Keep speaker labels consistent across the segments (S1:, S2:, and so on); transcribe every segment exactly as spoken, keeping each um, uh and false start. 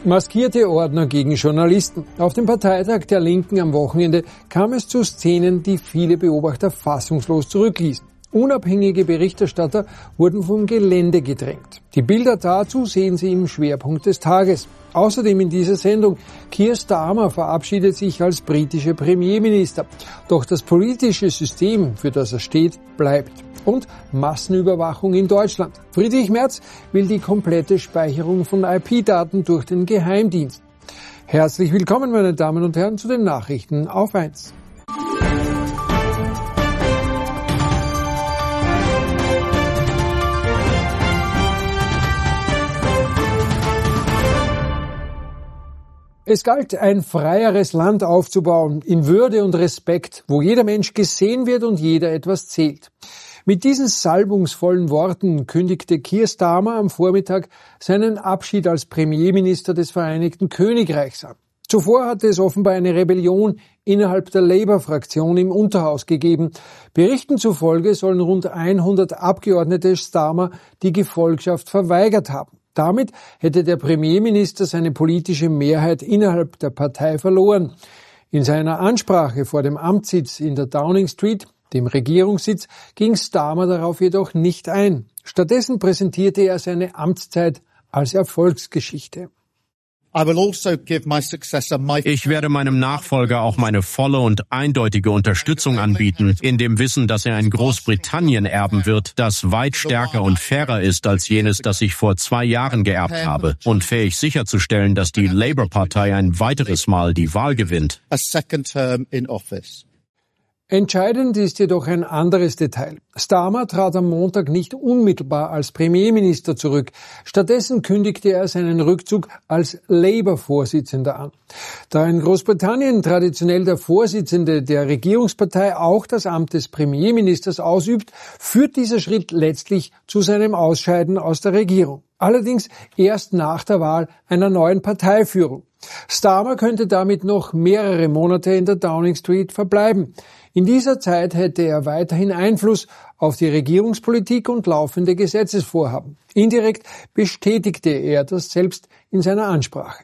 S1: Maskierte Ordner gegen Journalisten. Auf dem Parteitag der Linken am Wochenende kam es zu Szenen, die viele Beobachter fassungslos zurückließen. Unabhängige Berichterstatter wurden vom Gelände gedrängt. Die Bilder dazu sehen Sie im Schwerpunkt des Tages. Außerdem in dieser Sendung: Keir Starmer verabschiedet sich als britischer Premierminister. Doch das politische System, für das er steht, bleibt. Und Massenüberwachung in Deutschland. Friedrich Merz will die komplette Speicherung von I P-Daten durch den Geheimdienst. Herzlich willkommen, meine Damen und Herren, zu den Nachrichten auf eins. Es galt, ein freieres Land aufzubauen, in Würde und Respekt, wo jeder Mensch gesehen wird und jeder etwas zählt. Mit diesen salbungsvollen Worten kündigte Keir Starmer am Vormittag seinen Abschied als Premierminister des Vereinigten Königreichs an. Zuvor hatte es offenbar eine Rebellion innerhalb der Labour-Fraktion im Unterhaus gegeben. Berichten zufolge sollen rund hundert Abgeordnete Starmer die Gefolgschaft verweigert haben. Damit hätte der Premierminister seine politische Mehrheit innerhalb der Partei verloren. In seiner Ansprache vor dem Amtssitz in der Downing Street, dem Regierungssitz, ging Starmer darauf jedoch nicht ein. Stattdessen präsentierte er seine Amtszeit als Erfolgsgeschichte.
S2: Ich werde meinem Nachfolger auch meine volle und eindeutige Unterstützung anbieten, in dem Wissen, dass er ein Großbritannien erben wird, das weit stärker und fairer ist als jenes, das ich vor zwei Jahren geerbt habe, und fähig sicherzustellen, dass die Labour-Partei ein weiteres Mal die Wahl gewinnt.
S1: Entscheidend ist jedoch ein anderes Detail. Starmer trat am Montag nicht unmittelbar als Premierminister zurück. Stattdessen kündigte er seinen Rückzug als Labour-Vorsitzender an. Da in Großbritannien traditionell der Vorsitzende der Regierungspartei auch das Amt des Premierministers ausübt, führt dieser Schritt letztlich zu seinem Ausscheiden aus der Regierung. Allerdings erst nach der Wahl einer neuen Parteiführung. Starmer könnte damit noch mehrere Monate in der Downing Street verbleiben. In dieser Zeit hätte er weiterhin Einfluss auf die Regierungspolitik und laufende Gesetzesvorhaben. Indirekt bestätigte er das selbst in seiner Ansprache.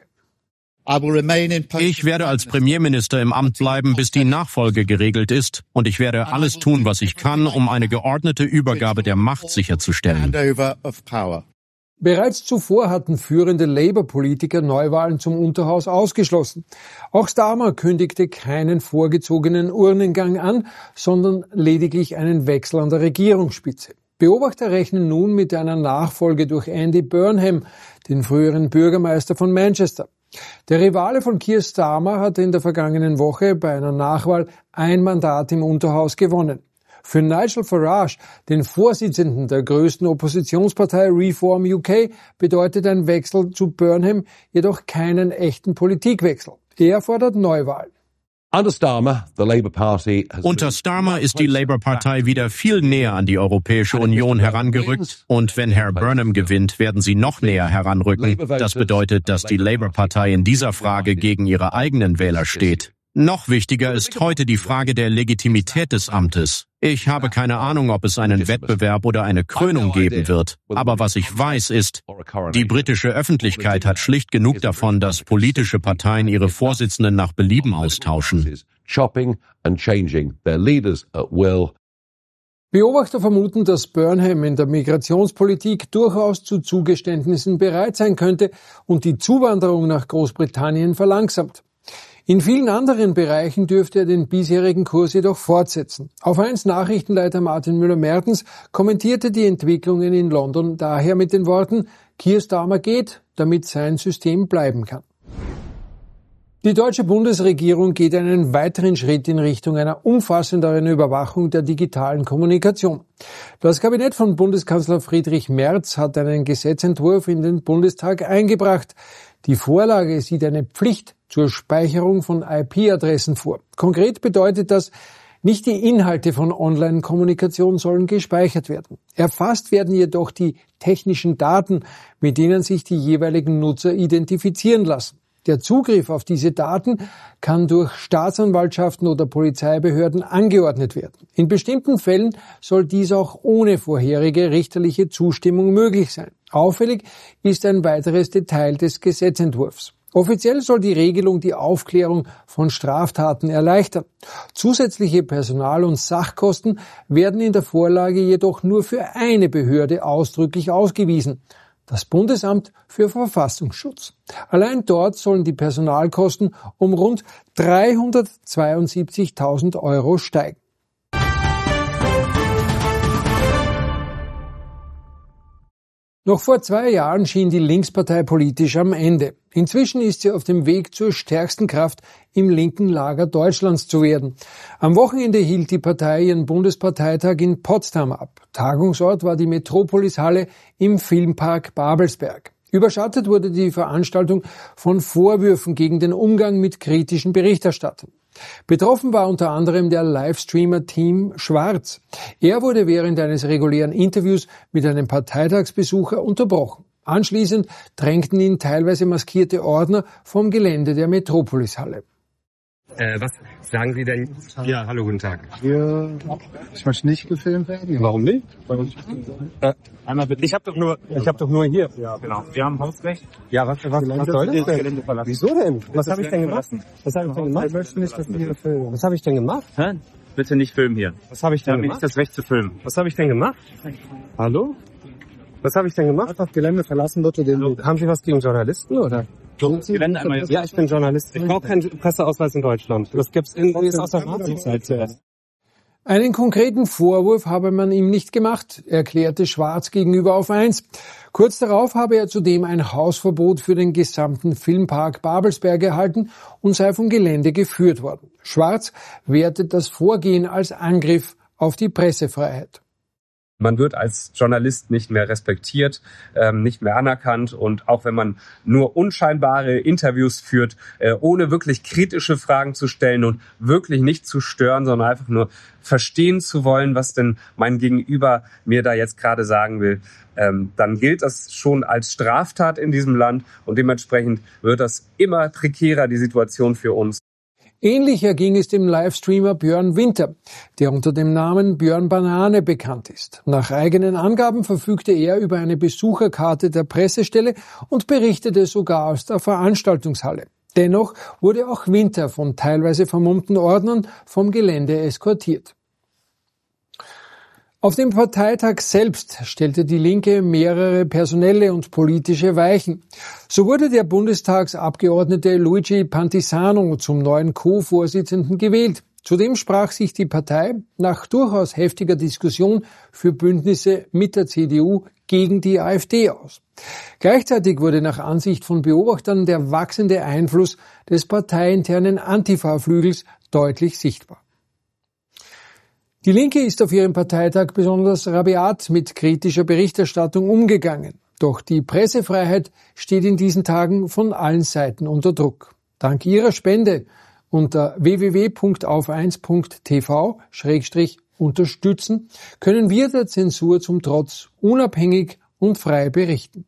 S2: Ich werde als Premierminister im Amt bleiben, bis die Nachfolge geregelt ist, und ich werde alles tun, was ich kann, um eine geordnete Übergabe der Macht sicherzustellen.
S1: Bereits zuvor hatten führende Labour-Politiker Neuwahlen zum Unterhaus ausgeschlossen. Auch Starmer kündigte keinen vorgezogenen Urnengang an, sondern lediglich einen Wechsel an der Regierungsspitze. Beobachter rechnen nun mit einer Nachfolge durch Andy Burnham, den früheren Bürgermeister von Manchester. Der Rivale von Keir Starmer hatte in der vergangenen Woche bei einer Nachwahl ein Mandat im Unterhaus gewonnen. Für Nigel Farage, den Vorsitzenden der größten Oppositionspartei Reform U K, bedeutet ein Wechsel zu Burnham jedoch keinen echten Politikwechsel. Er fordert Neuwahlen.
S2: Unter Starmer ist die Labour-Partei wieder viel näher an die Europäische Union herangerückt, und wenn Herr Burnham gewinnt, werden sie noch näher heranrücken. Das bedeutet, dass die Labour-Partei in dieser Frage gegen ihre eigenen Wähler steht. Noch wichtiger ist heute die Frage der Legitimität des Amtes. Ich habe keine Ahnung, ob es einen Wettbewerb oder eine Krönung geben wird. Aber was ich weiß ist, die britische Öffentlichkeit hat schlicht genug davon, dass politische Parteien ihre Vorsitzenden nach Belieben austauschen.
S1: Beobachter vermuten, dass Burnham in der Migrationspolitik durchaus zu Zugeständnissen bereit sein könnte und die Zuwanderung nach Großbritannien verlangsamt. In vielen anderen Bereichen dürfte er den bisherigen Kurs jedoch fortsetzen. Auf eins Nachrichtenleiter Martin Müller-Mertens kommentierte die Entwicklungen in London daher mit den Worten: Keir Starmer geht, damit sein System bleiben kann. Die deutsche Bundesregierung geht einen weiteren Schritt in Richtung einer umfassenderen Überwachung der digitalen Kommunikation. Das Kabinett von Bundeskanzler Friedrich Merz hat einen Gesetzentwurf in den Bundestag eingebracht. Die Vorlage sieht eine Pflicht zur Speicherung von I P-Adressen vor. Konkret bedeutet das, nicht die Inhalte von Online-Kommunikation sollen gespeichert werden. Erfasst werden jedoch die technischen Daten, mit denen sich die jeweiligen Nutzer identifizieren lassen. Der Zugriff auf diese Daten kann durch Staatsanwaltschaften oder Polizeibehörden angeordnet werden. In bestimmten Fällen soll dies auch ohne vorherige richterliche Zustimmung möglich sein. Auffällig ist ein weiteres Detail des Gesetzentwurfs. Offiziell soll die Regelung die Aufklärung von Straftaten erleichtern. Zusätzliche Personal- und Sachkosten werden in der Vorlage jedoch nur für eine Behörde ausdrücklich ausgewiesen: das Bundesamt für Verfassungsschutz. Allein dort sollen die Personalkosten um rund dreihundertzweiundsiebzigtausend Euro steigen. Noch vor zwei Jahren schien die Linkspartei politisch am Ende. Inzwischen ist sie auf dem Weg zur stärksten Kraft im linken Lager Deutschlands zu werden. Am Wochenende hielt die Partei ihren Bundesparteitag in Potsdam ab. Tagungsort war die Metropolis-Halle im Filmpark Babelsberg. Überschattet wurde die Veranstaltung von Vorwürfen gegen den Umgang mit kritischen Berichterstattern. Betroffen war unter anderem der Livestreamer Team Schwarz. Er wurde während eines regulären Interviews mit einem Parteitagsbesucher unterbrochen. Anschließend drängten ihn teilweise maskierte Ordner vom Gelände der Metropolis-Halle.
S3: Äh, was sagen Sie denn? Ja, hallo, guten Tag.
S4: Wir, ich möchte nicht gefilmt werden.
S3: Warum nicht? Äh, einmal bitte. Ich habe doch nur, ich habe doch nur hier. Ja, genau. Wir haben Hausrecht. Ja, was, was, was soll das denn? Wieso denn? Was habe ich denn gemacht? Was habe ich denn gemacht? Ich möchte nicht, dass wir filmen. Was habe ich denn gemacht? Hä? Bitte nicht filmen hier. Was habe ich denn gemacht? Ich habe nicht das Recht zu filmen. Was habe ich denn gemacht? Hallo? Was habe ich denn gemacht?
S4: Einfach Gelände verlassen, bitte den.
S3: Hallo. Haben Sie was gegen Journalisten oder?
S4: Gelände einmal.
S3: Ja, ich bin Journalist. Ich brauche keinen Presseausweis in Deutschland. Das gibt's irgendwie aus der Nazizeit zuerst.
S1: Einen konkreten Vorwurf habe man ihm nicht gemacht, erklärte Schwarz gegenüber Auf eins. Kurz darauf habe er zudem ein Hausverbot für den gesamten Filmpark Babelsberg erhalten und sei vom Gelände geführt worden. Schwarz wertet das Vorgehen als Angriff auf die Pressefreiheit.
S3: Man wird als Journalist nicht mehr respektiert, ähm, nicht mehr anerkannt, und auch wenn man nur unscheinbare Interviews führt, äh, ohne wirklich kritische Fragen zu stellen und wirklich nicht zu stören, sondern einfach nur verstehen zu wollen, was denn mein Gegenüber mir da jetzt gerade sagen will, ähm, dann gilt das schon als Straftat in diesem Land, und dementsprechend wird das immer prekärer, die Situation für uns.
S1: Ähnlich erging es dem Livestreamer Björn Winter, der unter dem Namen Björn Banane bekannt ist. Nach eigenen Angaben verfügte er über eine Besucherkarte der Pressestelle und berichtete sogar aus der Veranstaltungshalle. Dennoch wurde auch Winter von teilweise vermummten Ordnern vom Gelände eskortiert. Auf dem Parteitag selbst stellte die Linke mehrere personelle und politische Weichen. So wurde der Bundestagsabgeordnete Luigi Pantisano zum neuen Co-Vorsitzenden gewählt. Zudem sprach sich die Partei nach durchaus heftiger Diskussion für Bündnisse mit der C D U gegen die AfD aus. Gleichzeitig wurde nach Ansicht von Beobachtern der wachsende Einfluss des parteiinternen Antifa-Flügels deutlich sichtbar. Die Linke ist auf ihrem Parteitag besonders rabiat mit kritischer Berichterstattung umgegangen. Doch die Pressefreiheit steht in diesen Tagen von allen Seiten unter Druck. Dank ihrer Spende unter w w w punkt auf eins punkt t v schrägstrich unterstützen können wir der Zensur zum Trotz unabhängig und frei berichten.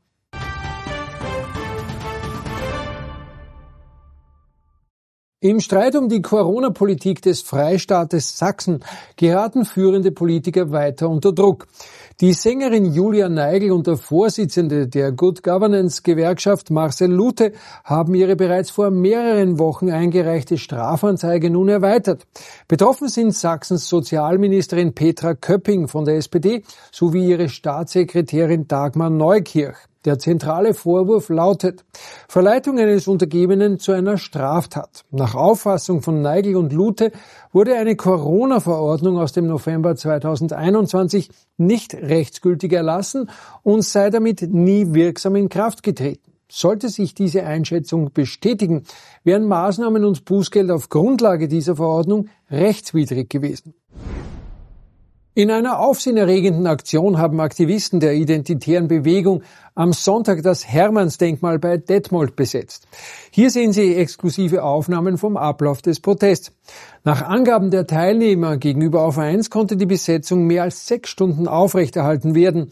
S1: Im Streit um die Corona-Politik des Freistaates Sachsen geraten führende Politiker weiter unter Druck. Die Sängerin Julia Neigl und der Vorsitzende der Good Governance-Gewerkschaft Marcel Lute haben ihre bereits vor mehreren Wochen eingereichte Strafanzeige nun erweitert. Betroffen sind Sachsens Sozialministerin Petra Köpping von der S P D sowie ihre Staatssekretärin Dagmar Neukirch. Der zentrale Vorwurf lautet: Verleitung eines Untergebenen zu einer Straftat. Nach Auffassung von Neigl und Lute wurde eine Corona-Verordnung aus dem November zweitausendeinundzwanzig nicht rechtsgültig erlassen und sei damit nie wirksam in Kraft getreten. Sollte sich diese Einschätzung bestätigen, wären Maßnahmen und Bußgeld auf Grundlage dieser Verordnung rechtswidrig gewesen. In einer aufsehenerregenden Aktion haben Aktivisten der identitären Bewegung am Sonntag das Hermannsdenkmal bei Detmold besetzt. Hier sehen Sie exklusive Aufnahmen vom Ablauf des Protests. Nach Angaben der Teilnehmer gegenüber Auf eins konnte die Besetzung mehr als sechs Stunden aufrechterhalten werden.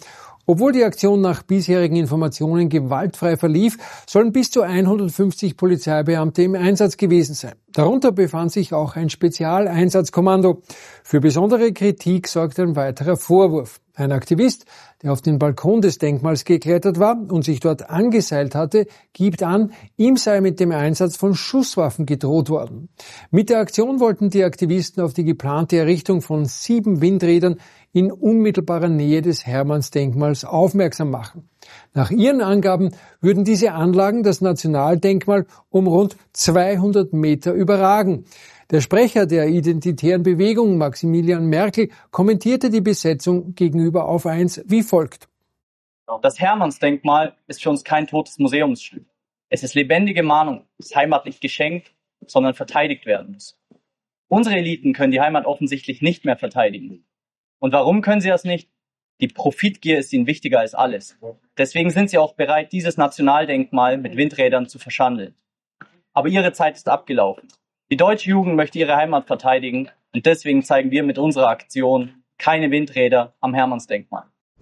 S1: Obwohl die Aktion nach bisherigen Informationen gewaltfrei verlief, sollen bis zu hundertfünfzig Polizeibeamte im Einsatz gewesen sein. Darunter befand sich auch ein Spezialeinsatzkommando. Für besondere Kritik sorgt ein weiterer Vorwurf. Ein Aktivist, der auf den Balkon des Denkmals geklettert war und sich dort angeseilt hatte, gibt an, ihm sei mit dem Einsatz von Schusswaffen gedroht worden. Mit der Aktion wollten die Aktivisten auf die geplante Errichtung von sieben Windrädern in unmittelbarer Nähe des Hermannsdenkmals aufmerksam machen. Nach ihren Angaben würden diese Anlagen das Nationaldenkmal um rund zweihundert Meter überragen. Der Sprecher der Identitären Bewegung, Maximilian Merkel, kommentierte die Besetzung gegenüber Auf eins wie folgt.
S5: Das Hermannsdenkmal ist für uns kein totes Museumsstück. Es ist lebendige Mahnung, das Heimat nicht geschenkt, sondern verteidigt werden muss. Unsere Eliten können die Heimat offensichtlich nicht mehr verteidigen. Und warum können sie das nicht? Die Profitgier ist ihnen wichtiger als alles. Deswegen sind sie auch bereit, dieses Nationaldenkmal mit Windrädern zu verschandeln. Aber ihre Zeit ist abgelaufen. Die deutsche Jugend möchte ihre Heimat verteidigen und deswegen zeigen wir mit unserer Aktion keine Windräder am Hermannsdenkmal.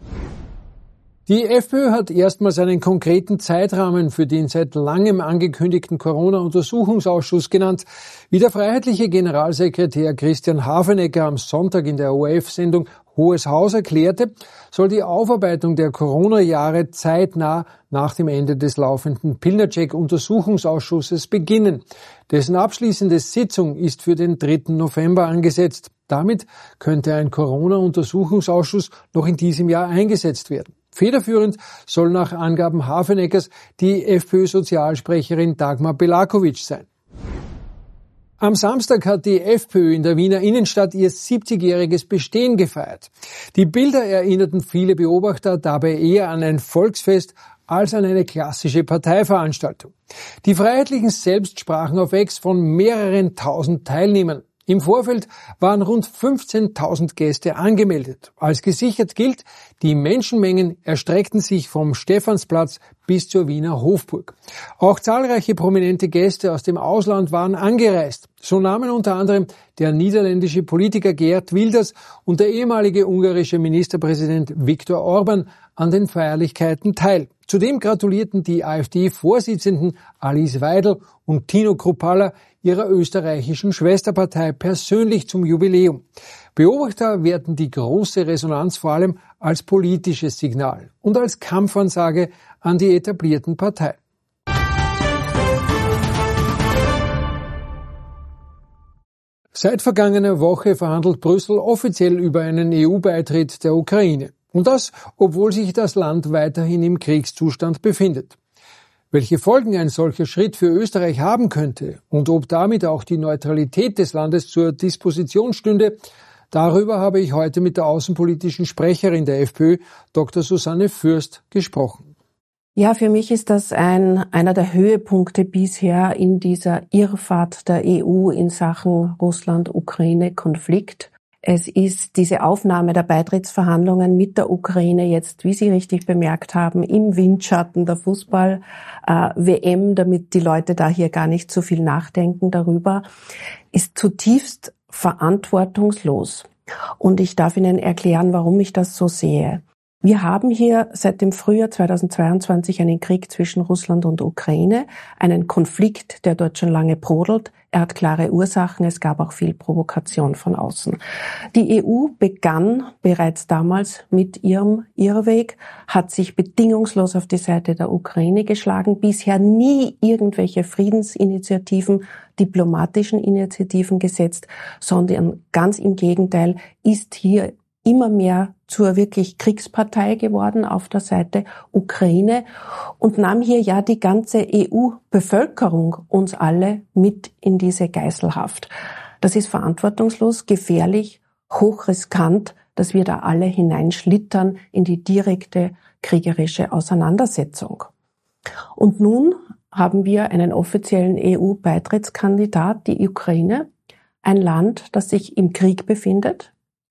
S1: Die FPÖ hat erstmals einen konkreten Zeitrahmen für den seit langem angekündigten Corona-Untersuchungsausschuss genannt. Wie der freiheitliche Generalsekretär Christian Hafenecker am Sonntag in der O R F-Sendung Hohes Haus erklärte, soll die Aufarbeitung der Corona-Jahre zeitnah nach dem Ende des laufenden Pilnacek-Untersuchungsausschusses beginnen. Dessen abschließende Sitzung ist für den dritten November angesetzt. Damit könnte ein Corona-Untersuchungsausschuss noch in diesem Jahr eingesetzt werden. Federführend soll nach Angaben Hafeneckers die FPÖ-Sozialsprecherin Dagmar Belakovic sein. Am Samstag hat die FPÖ in der Wiener Innenstadt ihr siebzigjähriges Bestehen gefeiert. Die Bilder erinnerten viele Beobachter dabei eher an ein Volksfest als an eine klassische Parteiveranstaltung. Die Freiheitlichen selbst sprachen auf X von mehreren tausend Teilnehmern. Im Vorfeld waren rund fünfzehntausend Gäste angemeldet. Als gesichert gilt, die Menschenmengen erstreckten sich vom Stephansplatz bis zur Wiener Hofburg. Auch zahlreiche prominente Gäste aus dem Ausland waren angereist. So nahmen unter anderem der niederländische Politiker Geert Wilders und der ehemalige ungarische Ministerpräsident Viktor Orban an den Feierlichkeiten teil. Zudem gratulierten die AfD-Vorsitzenden Alice Weidel und Tino Kruppalla ihrer österreichischen Schwesterpartei persönlich zum Jubiläum. Beobachter werten die große Resonanz vor allem als politisches Signal und als Kampfansage an die etablierten Parteien. Seit vergangener Woche verhandelt Brüssel offiziell über einen E U-Beitritt der Ukraine. Und das, obwohl sich das Land weiterhin im Kriegszustand befindet. Welche Folgen ein solcher Schritt für Österreich haben könnte und ob damit auch die Neutralität des Landes zur Disposition stünde, darüber habe ich heute mit der außenpolitischen Sprecherin der FPÖ, Doktor Susanne Fürst, gesprochen.
S6: Ja, für mich ist das ein, einer der Höhepunkte bisher in dieser Irrfahrt der E U in Sachen Russland-Ukraine-Konflikt. Es ist diese Aufnahme der Beitrittsverhandlungen mit der Ukraine jetzt, wie Sie richtig bemerkt haben, im Windschatten der Fußball-W M, damit die Leute da hier gar nicht so viel nachdenken darüber, ist zutiefst verantwortungslos. Und ich darf Ihnen erklären, warum ich das so sehe. Wir haben hier seit dem Frühjahr zweitausendzweiundzwanzig einen Krieg zwischen Russland und Ukraine, einen Konflikt, der dort schon lange brodelt. Er hat klare Ursachen, es gab auch viel Provokation von außen. Die E U begann bereits damals mit ihrem Irrweg, hat sich bedingungslos auf die Seite der Ukraine geschlagen, bisher nie irgendwelche Friedensinitiativen, diplomatischen Initiativen gesetzt, sondern ganz im Gegenteil ist hier immer mehr zur wirklich Kriegspartei geworden auf der Seite Ukraine und nahm hier ja die ganze E U-Bevölkerung, uns alle, mit in diese Geiselhaft. Das ist verantwortungslos, gefährlich, hochriskant, dass wir da alle hineinschlittern in die direkte kriegerische Auseinandersetzung. Und nun haben wir einen offiziellen E U-Beitrittskandidat, die Ukraine, ein Land, das sich im Krieg befindet.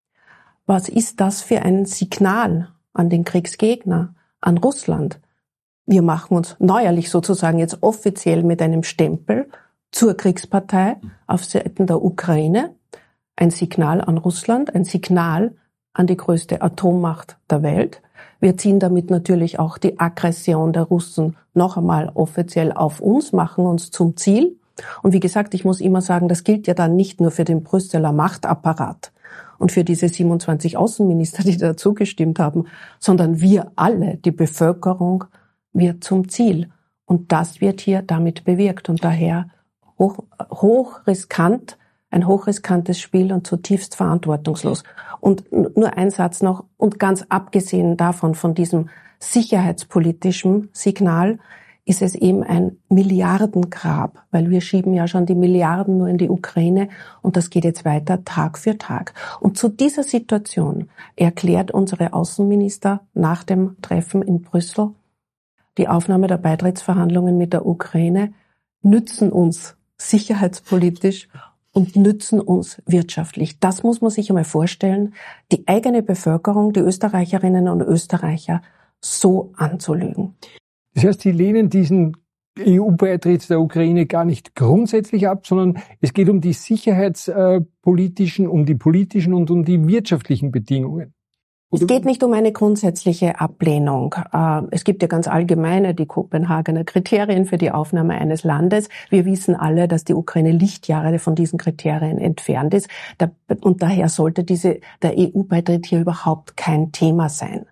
S6: Was ist das für ein Signal an den Kriegsgegner, an Russland? Wir machen uns neuerlich sozusagen jetzt offiziell mit einem Stempel zur Kriegspartei auf Seiten der Ukraine. Ein Signal an Russland, ein Signal an die größte Atommacht der Welt. Wir ziehen damit natürlich auch die Aggression der Russen noch einmal offiziell auf uns, machen uns zum Ziel. Und wie gesagt, ich muss immer sagen, das gilt ja dann nicht nur für den Brüsseler Machtapparat und für diese siebenundzwanzig Außenminister, die dazu gestimmt haben, sondern wir alle, die Bevölkerung, wird zum Ziel. Und das wird hier damit bewirkt. Und daher hoch, hochriskant, ein hochriskantes Spiel und zutiefst verantwortungslos. Und nur ein Satz noch, und ganz abgesehen davon, von diesem sicherheitspolitischen Signal, ist es eben ein Milliardengrab, weil wir schieben ja schon die Milliarden nur in die Ukraine und das geht jetzt weiter Tag für Tag. Und zu dieser Situation erklärt unsere Außenminister nach dem Treffen in Brüssel, die Aufnahme der Beitrittsverhandlungen mit der Ukraine nützen uns sicherheitspolitisch und nützen uns wirtschaftlich. Das muss man sich einmal vorstellen, die eigene Bevölkerung, die Österreicherinnen und Österreicher so anzulügen.
S1: Das heißt, Sie lehnen diesen E U-Beitritt der Ukraine gar nicht grundsätzlich ab, sondern es geht um die sicherheitspolitischen, um die politischen und um die wirtschaftlichen Bedingungen.
S6: Es geht nicht um eine grundsätzliche Ablehnung. Es gibt ja ganz allgemeine die Kopenhagener Kriterien für die Aufnahme eines Landes. Wir wissen alle, dass die Ukraine Lichtjahre von diesen Kriterien entfernt ist. Und daher sollte diese, der E U-Beitritt hier überhaupt kein Thema sein.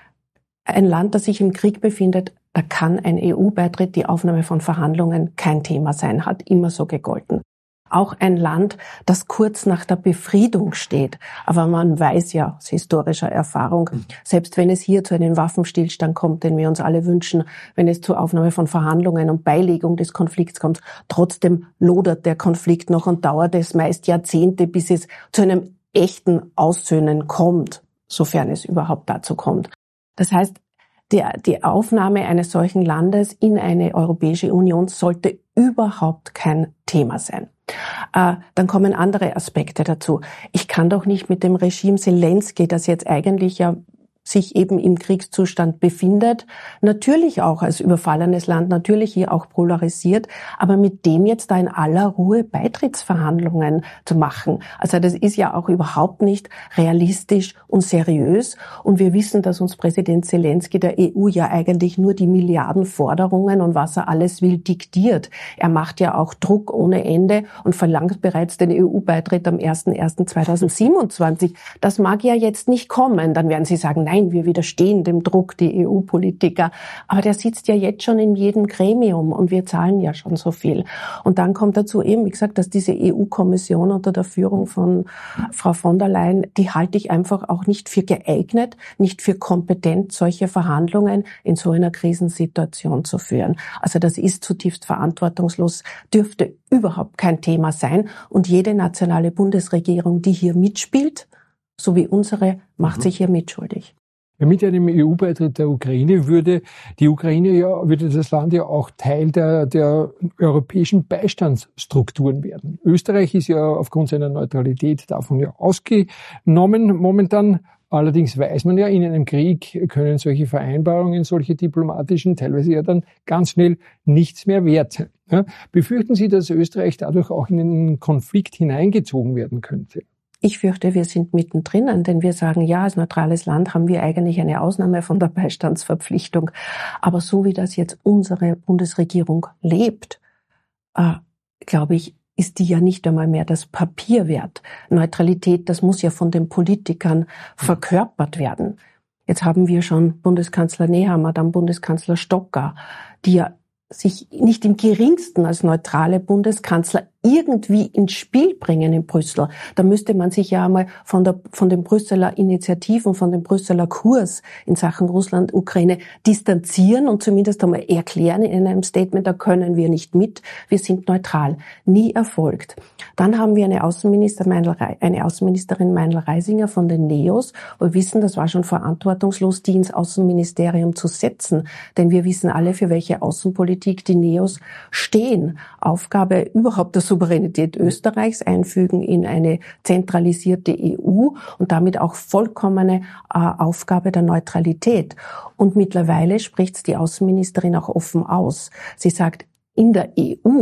S6: Ein Land, das sich im Krieg befindet, da kann ein E U-Beitritt, die Aufnahme von Verhandlungen, kein Thema sein, hat immer so gegolten. Auch ein Land, das kurz nach der Befriedung steht. Aber man weiß ja aus historischer Erfahrung, selbst wenn es hier zu einem Waffenstillstand kommt, den wir uns alle wünschen, wenn es zur Aufnahme von Verhandlungen und Beilegung des Konflikts kommt, trotzdem lodert der Konflikt noch und dauert es meist Jahrzehnte, bis es zu einem echten Aussöhnen kommt, sofern es überhaupt dazu kommt. Das heißt, die, die Aufnahme eines solchen Landes in eine Europäische Union sollte überhaupt kein Thema sein. Äh, dann kommen andere Aspekte dazu. Ich kann doch nicht mit dem Regime Zelensky, das jetzt eigentlich ja sich eben im Kriegszustand befindet, natürlich auch als überfallenes Land, natürlich hier auch polarisiert, aber mit dem jetzt da in aller Ruhe Beitrittsverhandlungen zu machen. Also das ist ja auch überhaupt nicht realistisch und seriös. Und wir wissen, dass uns Präsident Zelensky der E U ja eigentlich nur die Milliardenforderungen und was er alles will diktiert. Er macht ja auch Druck ohne Ende und verlangt bereits den E U-Beitritt am erster erster zweitausendsiebenundzwanzig. Das mag ja jetzt nicht kommen. Dann werden Sie sagen, nein, wir widerstehen dem Druck, die E U-Politiker. Aber der sitzt ja jetzt schon in jedem Gremium und wir zahlen ja schon so viel. Und dann kommt dazu eben, wie gesagt, dass diese E U-Kommission unter der Führung von Frau von der Leyen, die halte ich einfach auch nicht für geeignet, nicht für kompetent, solche Verhandlungen in so einer Krisensituation zu führen. Also das ist zutiefst verantwortungslos, dürfte überhaupt kein Thema sein. Und jede nationale Bundesregierung, die hier mitspielt, so wie unsere, macht sich hier mitschuldig.
S1: Mit einem E U-Beitritt der Ukraine würde die Ukraine ja, würde das Land ja auch Teil der, der europäischen Beistandsstrukturen werden. Österreich ist ja aufgrund seiner Neutralität davon ja ausgenommen momentan. Allerdings weiß man ja, in einem Krieg können solche Vereinbarungen, solche diplomatischen, teilweise ja dann ganz schnell nichts mehr wert sein. Ja, befürchten Sie, dass Österreich dadurch auch in einen Konflikt hineingezogen werden könnte?
S6: Ich fürchte, wir sind mittendrin, denn wir sagen, ja, als neutrales Land haben wir eigentlich eine Ausnahme von der Beistandsverpflichtung. Aber so wie das jetzt unsere Bundesregierung lebt, äh, glaube ich, ist die ja nicht einmal mehr das Papier wert. Neutralität, das muss ja von den Politikern verkörpert werden. Jetzt haben wir schon Bundeskanzler Nehammer, dann Bundeskanzler Stocker, die ja sich nicht im geringsten als neutrale Bundeskanzler irgendwie ins Spiel bringen in Brüssel. Da müsste man sich ja einmal von der, von den Brüsseler Initiativen, von dem Brüsseler Kurs in Sachen Russland, Ukraine distanzieren und zumindest einmal erklären in einem Statement, da können wir nicht mit, wir sind neutral. Nie erfolgt. Dann haben wir eine Außenminister, eine Außenministerin Meinl-Reisinger von den Neos. Wir wissen, das war schon verantwortungslos, die ins Außenministerium zu setzen. Denn wir wissen alle, für welche Außenpolitik die Neos stehen. Aufgabe überhaupt der Souveränität Österreichs einfügen in eine zentralisierte E U und damit auch vollkommene äh, Aufgabe der Neutralität. Und mittlerweile spricht die Außenministerin auch offen aus. Sie sagt, in der E U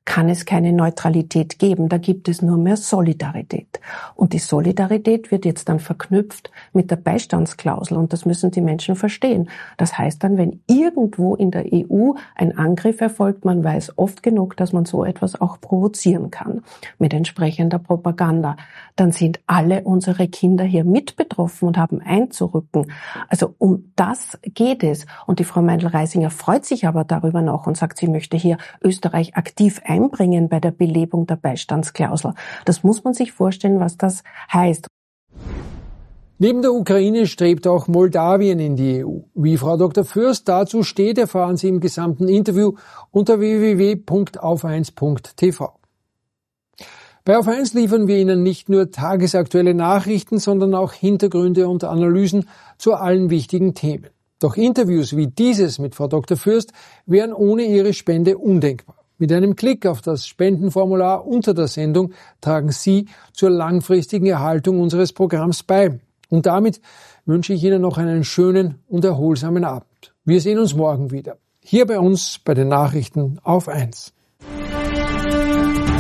S6: kann es keine Neutralität geben. Da gibt es nur mehr Solidarität. Und die Solidarität wird jetzt dann verknüpft mit der Beistandsklausel. Und das müssen die Menschen verstehen. Das heißt dann, wenn irgendwo in der E U ein Angriff erfolgt, man weiß oft genug, dass man so etwas auch provozieren kann mit entsprechender Propaganda, dann sind alle unsere Kinder hier mit betroffen und haben einzurücken. Also um das geht es. Und die Frau Meindl-Reisinger freut sich aber darüber noch und sagt, sie möchte hier Österreich aktiv einbringen bei der Belebung der Beistandsklausel. Das muss man sich vorstellen, was das heißt.
S1: Neben der Ukraine strebt auch Moldawien in die E U. Wie Frau Doktor Fürst dazu steht, erfahren Sie im gesamten Interview unter w w w punkt auf eins punkt t v. Bei Auf eins liefern wir Ihnen nicht nur tagesaktuelle Nachrichten, sondern auch Hintergründe und Analysen zu allen wichtigen Themen. Doch Interviews wie dieses mit Frau Doktor Fürst wären ohne Ihre Spende undenkbar. Mit einem Klick auf das Spendenformular unter der Sendung tragen Sie zur langfristigen Erhaltung unseres Programms bei. Und damit wünsche ich Ihnen noch einen schönen und erholsamen Abend. Wir sehen uns morgen wieder. Hier bei uns bei den Nachrichten auf eins.